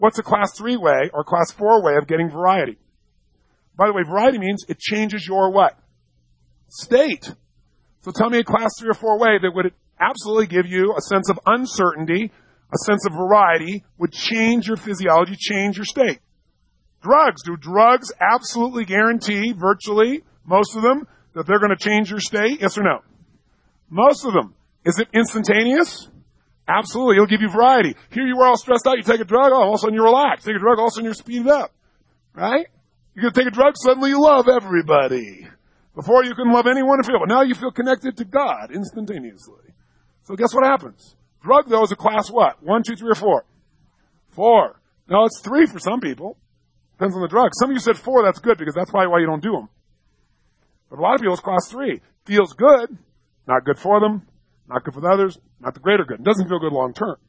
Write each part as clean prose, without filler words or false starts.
What's a class 3 way or class 4 way of getting variety? By the way, variety means it changes your what? State. So tell me a class 3 or 4 way that would absolutely give you a sense of uncertainty, a sense of variety, would change your physiology, change your state. Drugs. Do drugs absolutely guarantee, virtually, most of them, that they're going to change your state? Yes or no? Most of them. Is it instantaneous? Absolutely. It'll give you variety. Here you are all stressed out. You take a drug, all of a sudden you relax. Take a drug, all of a sudden you're speeded up. Right? You're going to take a drug, suddenly you love everybody. Before you couldn't love anyone or feel, but now you feel connected to God instantaneously. So guess what happens? Drug, though, is a class what? 1, 2, 3, or 4? 4. No, it's 3 for some people. Depends on the drug. Some of you said 4, that's good, because that's probably why you don't do them. But a lot of people, it's class 3. Feels good, not good for them, not good for the others, not the greater good. It doesn't feel good long term.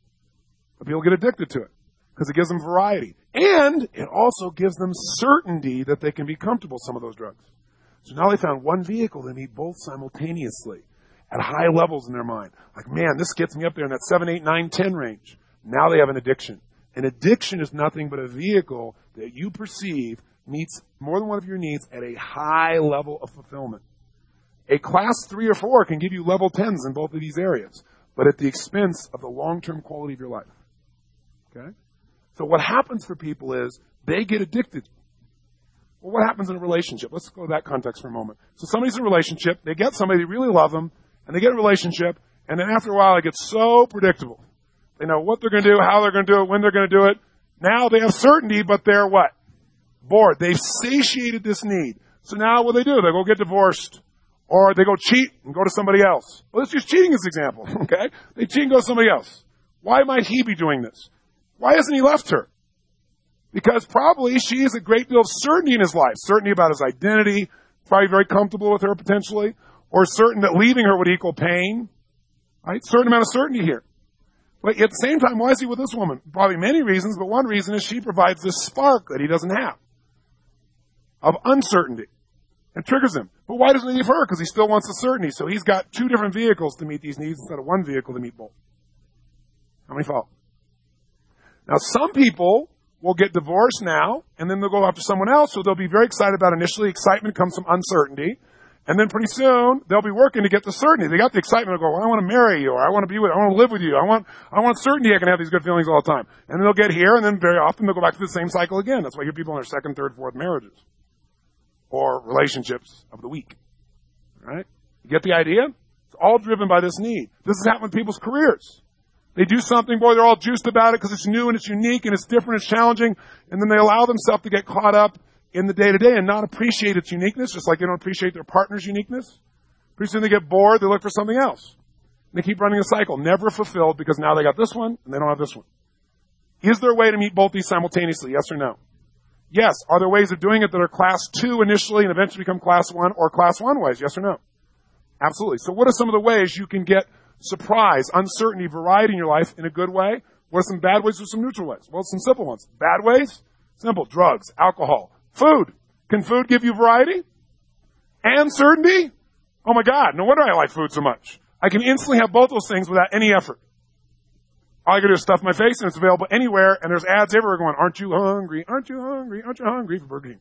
But people get addicted to it, because it gives them variety. And it also gives them certainty that they can be comfortable with some of those drugs. So now they found one vehicle they meet both simultaneously at high levels in their mind. Like, man, this gets me up there in that 7, 8, 9, 10 range. Now they have an addiction. An addiction is nothing but a vehicle that you perceive meets more than one of your needs at a high level of fulfillment. A class 3 or 4 can give you level 10s in both of these areas, but at the expense of the long-term quality of your life. Okay? So what happens for people is they get addicted. Well, what happens in a relationship? Let's go to that context for a moment. So somebody's in a relationship, they get somebody, they really love them, and they get in a relationship, and then after a while it gets so predictable. They know what they're going to do, how they're going to do it, when they're going to do it. Now they have certainty, but they're what? Bored. They've satiated this need. So now what do? They go get divorced. Or they go cheat and go to somebody else. Well, let's use cheating as an example, okay? They cheat and go to somebody else. Why might he be doing this? Why hasn't he left her? Because probably she has a great deal of certainty in his life. Certainty about his identity. Probably very comfortable with her potentially. Or certain that leaving her would equal pain. Right? Certain amount of certainty here. But at the same time, why is he with this woman? Probably many reasons, but one reason is she provides this spark that he doesn't have. Of uncertainty. And triggers him. But why doesn't he leave her? Because he still wants the certainty. So he's got 2 different vehicles to meet these needs instead of 1 vehicle to meet both. How many follow? Now some people will get divorced now, and then they'll go after someone else who they'll be very excited about initially. Excitement comes from uncertainty. And then pretty soon, they'll be working to get the certainty. They got the excitement to go, well, I want to marry you, or I want to be with you, I want to live with you, I want certainty I can have these good feelings all the time. And then they'll get here, and then very often they'll go back to the same cycle again. That's why you hear people in their 2nd, 3rd, 4th marriages. Or relationships of the week. Right? You get the idea? It's all driven by this need. This has happened with people's careers. They do something, boy, they're all juiced about it because it's new and it's unique and it's different, it's challenging, and then they allow themselves to get caught up in the day-to-day and not appreciate its uniqueness, just like they don't appreciate their partner's uniqueness. Pretty soon they get bored, they look for something else. And they keep running a cycle, never fulfilled because now they got this one and they don't have this one. Is there a way to meet both these simultaneously, yes or no? Yes. Are there ways of doing it that are class 2 initially and eventually become class 1 or class 1 ways? Yes or no? Absolutely. So what are some of the ways you can get surprise, uncertainty, variety in your life in a good way? What are some bad ways or some neutral ways? Well, some simple ones. Bad ways? Simple. Drugs, alcohol, food. Can food give you variety? And certainty? Oh my God, no wonder I like food so much. I can instantly have both those things without any effort. All I gotta do is stuff my face and it's available anywhere and there's ads everywhere going, aren't you hungry? Aren't you hungry? Aren't you hungry for Burger King?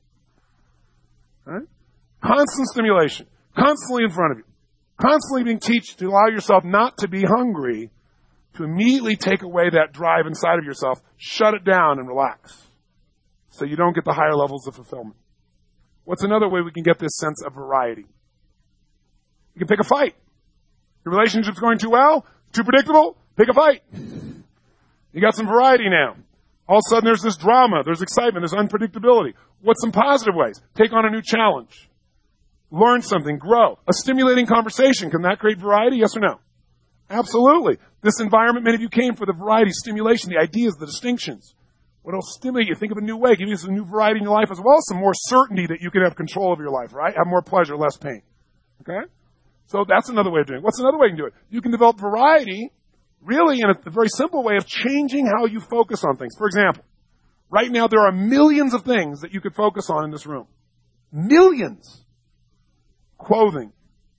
Right? Constant stimulation. Constantly in front of you. Constantly being taught to allow yourself not to be hungry, to immediately take away that drive inside of yourself, shut it down and relax. So you don't get the higher levels of fulfillment. What's another way we can get this sense of variety? You can pick a fight. Your relationship's going too well, too predictable, pick a fight. You got some variety now. All of a sudden there's this drama, there's excitement, there's unpredictability. What's some positive ways? Take on a new challenge. Learn something, grow. A stimulating conversation, can that create variety, yes or no? Absolutely. This environment, many of you came for the variety, stimulation, the ideas, the distinctions. What else stimulate you? Think of a new way, give you some new variety in your life as well as some more certainty that you can have control of your life, right? Have more pleasure, less pain. Okay? So that's another way of doing it. What's another way you can do it? You can develop variety really in a very simple way of changing how you focus on things. For example, right now there are millions of things that you could focus on in this room. Millions. Clothing,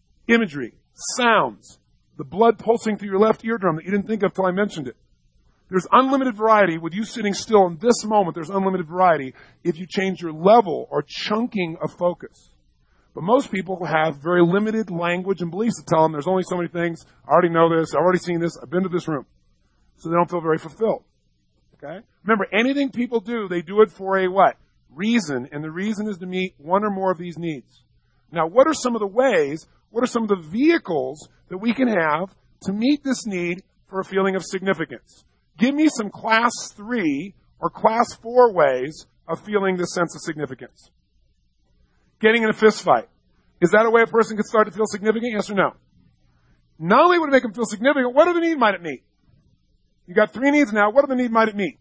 imagery, sounds, the blood pulsing through your left eardrum that you didn't think of till I mentioned it. There's unlimited variety with you sitting still in this moment. There's unlimited variety if you change your level or chunking of focus. But most people have very limited language and beliefs that tell them there's only so many things. I already know this. I've already seen this. I've been to this room. So they don't feel very fulfilled. Okay? Remember, anything people do, they do it for a what? Reason. And the reason is to meet one or more of these needs. Now, what are some of the ways, what are some of the vehicles that we can have to meet this need for a feeling of significance? Give me some class 3 or class 4 ways of feeling this sense of significance. Getting in a fist fight. Is that a way a person could start to feel significant? Yes or no? Not only would it make them feel significant, what other need might it meet? You got 3 needs now. What other need might it meet?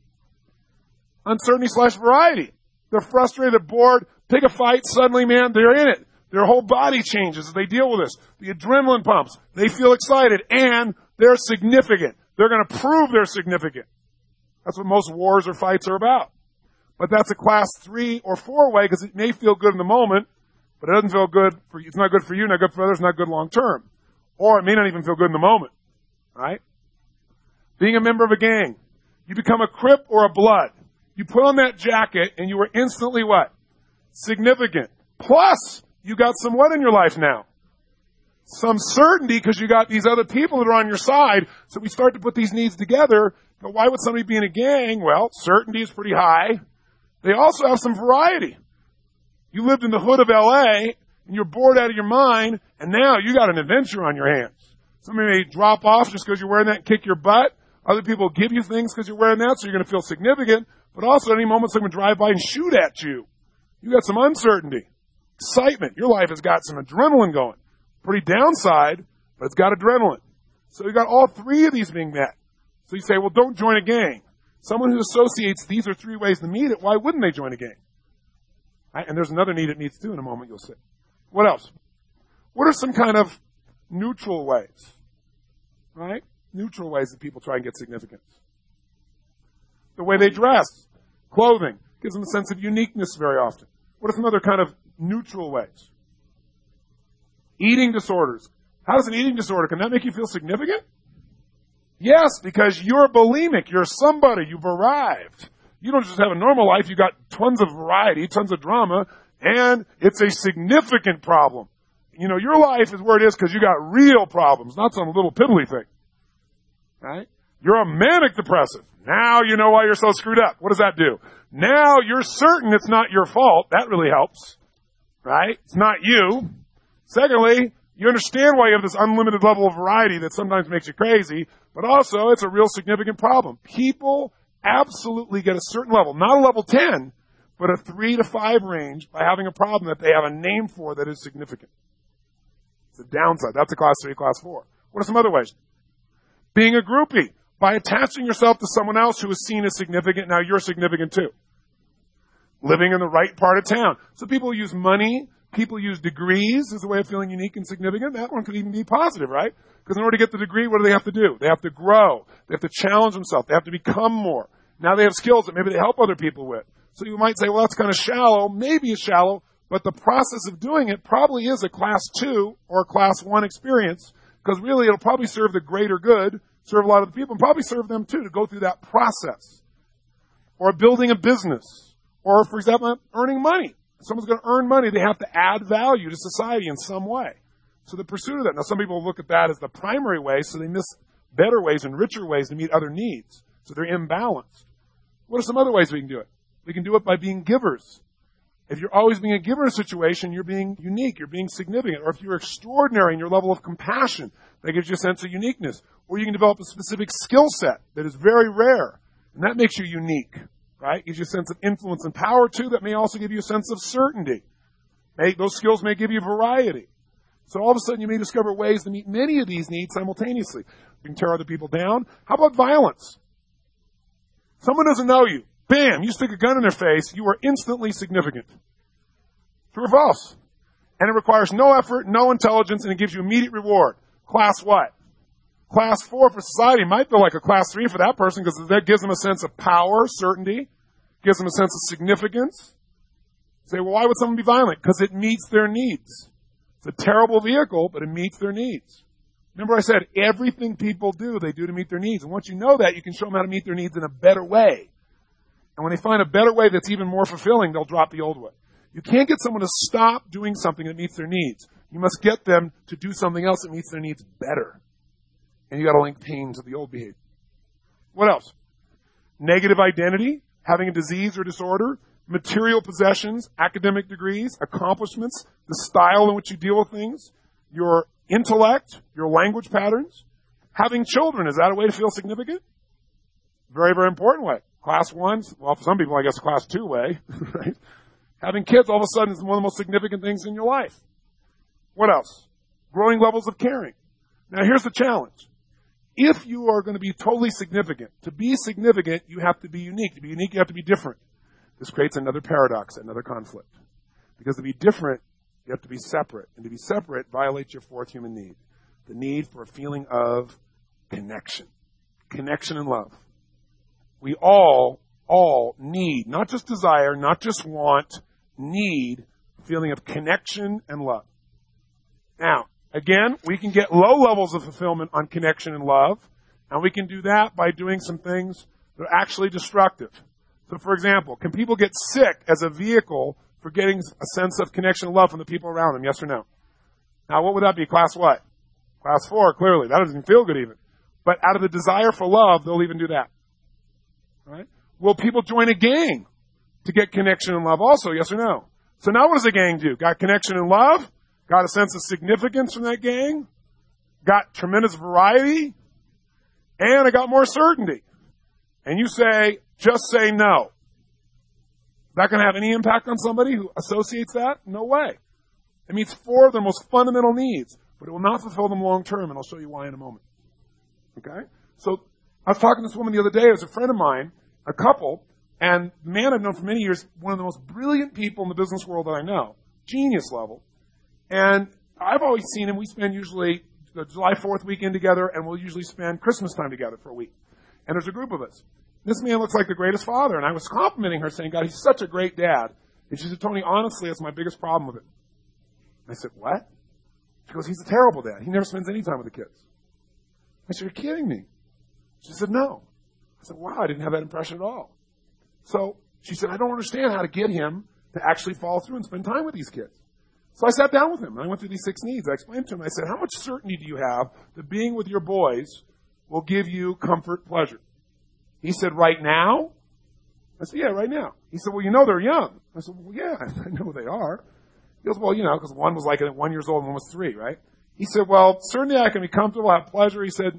Uncertainty/variety. They're frustrated, bored, pick a fight, suddenly, man, they're in it. Their whole body changes as they deal with this. The adrenaline pumps. They feel excited, and they're significant. They're going to prove they're significant. That's what most wars or fights are about. But that's a class 3 or 4 way because it may feel good in the moment, but it doesn't feel good for you. It's not good for you, not good for others, not good long term. Or it may not even feel good in the moment. Right? Being a member of a gang. You become a Crip or a Blood. You put on that jacket and you were instantly what? Significant. Plus, you got some what in your life now? Some certainty because you got these other people that are on your side. So we start to put these needs together. But why would somebody be in a gang? Well, certainty is pretty high. They also have some variety. You lived in the hood of LA and you're bored out of your mind, and now you got an adventure on your hands. Somebody may drop off just because you're wearing that and kick your butt. Other people give you things because you're wearing that, so you're going to feel significant. But also at any moment someone can drive by and shoot at you. You got some uncertainty, excitement. Your life has got some adrenaline going. Pretty downside, but it's got adrenaline. So you got all 3 of these being met. So you say, well, don't join a gang. Someone who associates these are 3 ways to meet it, why wouldn't they join a gang? Right? And there's another need it meets too in a moment you'll see. What else? What are some kind of neutral ways? Right? Neutral ways that people try and get significance. The way they dress, clothing, gives them a sense of uniqueness very often. What are some other kind of neutral ways? Eating disorders. How does an eating disorder, can that make you feel significant? Yes, because you're bulimic. You're somebody. You've arrived. You don't just have a normal life. You got tons of variety, tons of drama, and it's a significant problem. You know, your life is where it is because you got real problems, not some little piddly thing. Right? You're a manic depressive. Now you know why you're so screwed up. What does that do? Now you're certain it's not your fault. That really helps. Right? It's not you. Secondly, you understand why you have this unlimited level of variety that sometimes makes you crazy, but also it's a real significant problem. People absolutely get a certain level, not a level 10, but a 3 to 5 range by having a problem that they have a name for that is significant. It's a downside. That's a class 3, class 4. What are some other ways? Being a groupie. By attaching yourself to someone else who is seen as significant, now you're significant too. Living in the right part of town. So people use money, people use degrees as a way of feeling unique and significant. That one could even be positive, right? Because in order to get the degree, what do they have to do? They have to grow. They have to challenge themselves. They have to become more. Now they have skills that maybe they help other people with. So you might say, well, that's kind of shallow. Maybe it's shallow, but the process of doing it probably is a class 2 or a class 1 experience, because really it'll probably serve the greater good, serve a lot of the people, and probably serve them too to go through that process. Or building a business. Or, for example, earning money. If someone's going to earn money, they have to add value to society in some way. So the pursuit of that. Now, some people look at that as the primary way, so they miss better ways and richer ways to meet other needs. So they're imbalanced. What are some other ways we can do it? We can do it by being givers. If you're always being a giver in a situation, you're being unique, you're being significant. Or if you're extraordinary in your level of compassion, that gives you a sense of uniqueness. Or you can develop a specific skill set that is very rare, and that makes you unique, right? Gives you a sense of influence and power, too. That may also give you a sense of certainty. Those skills may give you variety. So all of a sudden, you may discover ways to meet many of these needs simultaneously. You can tear other people down. How about violence? Someone doesn't know you. Bam, you stick a gun in their face, you are instantly significant. True or false? And it requires no effort, no intelligence, and it gives you immediate reward. Class what? Class 4 for society might feel like a class 3 for that person because that gives them a sense of power, certainty, gives them a sense of significance. Say, well, why would someone be violent? Because it meets their needs. It's a terrible vehicle, but it meets their needs. Remember I said everything people do, they do to meet their needs. And once you know that, you can show them how to meet their needs in a better way. And when they find a better way that's even more fulfilling, they'll drop the old way. You can't get someone to stop doing something that meets their needs. You must get them to do something else that meets their needs better. And you got to link pain to the old behavior. What else? Negative identity, having a disease or disorder, material possessions, academic degrees, accomplishments, the style in which you deal with things, your intellect, your language patterns. Having children, is that a way to feel significant? Very, very important way. Class 1, well, for some people, I guess class 2 way, right? Having kids all of a sudden is one of the most significant things in your life. What else? Growing levels of caring. Now here's the challenge. If you are going to be totally significant, to be significant, you have to be unique. To be unique, you have to be different. This creates another paradox, another conflict. Because to be different, you have to be separate. And to be separate violates your fourth human need. The need for a feeling of connection. Connection and love. We all need, not just desire, not just want, need a feeling of connection and love. Now, again, we can get low levels of fulfillment on connection and love, and we can do that by doing some things that are actually destructive. So, for example, can people get sick as a vehicle for getting a sense of connection and love from the people around them? Yes or no? Now, what would that be? Class what? Class 4, clearly. That doesn't feel good even. But out of the desire for love, they'll even do that. Right? Will people join a gang to get connection and love also? Yes or no? So now what does a gang do? Got connection and love? Got a sense of significance from that gang? Got tremendous variety? And I got more certainty. And you say, just say no. Is that going to have any impact on somebody who associates that? No way. It meets 4 of their most fundamental needs, but it will not fulfill them long term, and I'll show you why in a moment. Okay? So I was talking to this woman the other day. It was a friend of mine, a couple, and the man I've known for many years, one of the most brilliant people in the business world that I know, genius level. And I've always seen him. We spend usually the July 4th weekend together, and we'll usually spend Christmas time together for a week. And there's a group of us. This man looks like the greatest father, and I was complimenting her, saying, God, he's such a great dad. And she said, Tony, honestly, that's my biggest problem with it. I said, what? She goes, he's a terrible dad. He never spends any time with the kids. I said, you're kidding me. She said, no. I said, wow, I didn't have that impression at all. So she said, I don't understand how to get him to actually follow through and spend time with these kids. So I sat down with him, and I went through these 6 needs. I explained to him, I said, how much certainty do you have that being with your boys will give you comfort, pleasure? He said, right now? I said, yeah, right now. He said, well, you know they're young. I said, well, yeah, I know they are. He goes, well, you know, because one was like 1 year old and one was 3, right? He said, well, certainly I can be comfortable, have pleasure. He said,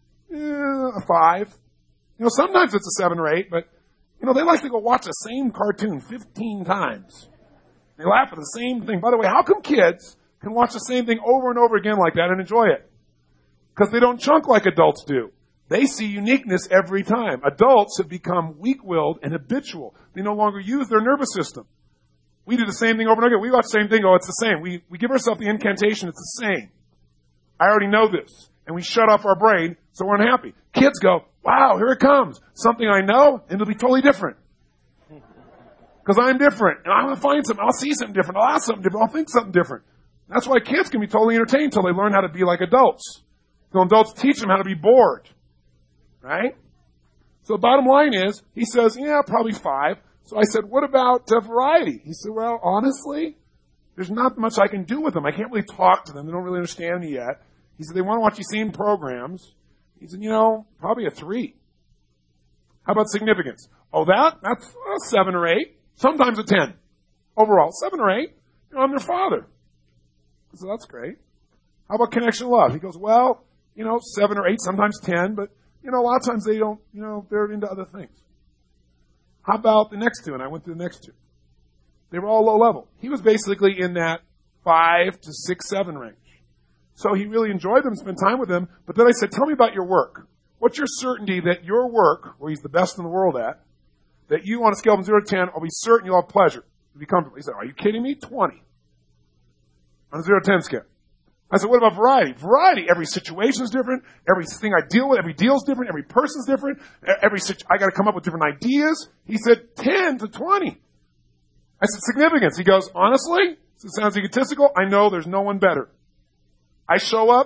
a 5. You know, sometimes it's a 7 or 8, but, you know, they like to go watch the same cartoon 15 times. They laugh at the same thing. By the way, how come kids can watch the same thing over and over again like that and enjoy it? Because they don't chunk like adults do. They see uniqueness every time. Adults have become weak-willed and habitual. They no longer use their nervous system. We do the same thing over and over again. We watch the same thing, it's the same. We give ourselves the incantation, it's the same. I already know this. And we shut off our brain, so we're unhappy. Kids go, wow, here it comes. Something I know, and it'll be totally different. Because I'm different, and I'm going to find something. I'll see something different. I'll ask something different. I'll think something different. That's why kids can be totally entertained until they learn how to be like adults. So adults teach them how to be bored. Right? So the bottom line is, he says, yeah, probably 5. So I said, what about variety? He said, well, honestly, there's not much I can do with them. I can't really talk to them. They don't really understand me yet. He said, they want to watch these same programs. He said, you know, probably a 3. How about significance? Oh, that's a 7 or 8. Sometimes a 10. Overall, 7 or 8. You know, I'm their father. So that's great. How about connection and love? He goes, well, you know, 7 or 8, sometimes 10, but, you know, a lot of times they don't, you know, they're into other things. How about the next 2? And I went through the next 2. They were all low level. He was basically in that 5 to 6, 7 range. So he really enjoyed them, spent time with them. But then I said, tell me about your work. What's your certainty that your work, where he's the best in the world at, that you on a scale from 0 to 10, will be certain you'll have pleasure, you'll be comfortable? He said, are you kidding me? 20. On a 0 to 10 scale. I said, what about variety? Variety. Every situation is different. Everything I deal with, every deal is different. Every person's different. I got to come up with different ideas. He said 10 to 20. I said, significance. He goes, honestly, it sounds egotistical. I know there's no one better. I show up.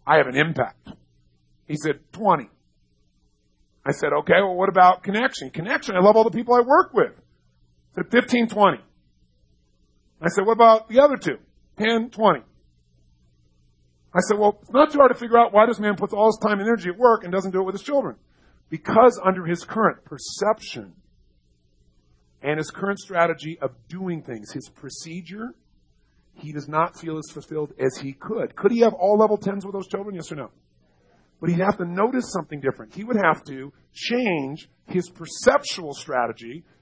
I have an impact. He said, 20. I said, okay, well, what about connection? Connection, I love all the people I work with. I said, 15, 20. I said, what about the other two? 10, 20. I said, well, it's not too hard to figure out why this man puts all his time and energy at work and doesn't do it with his children. Because under his current perception and his current strategy of doing things, his procedure, he does not feel as fulfilled as he could. Could he have all level 10s with those children? Yes or no? But he'd have to notice something different. He would have to change his perceptual strategy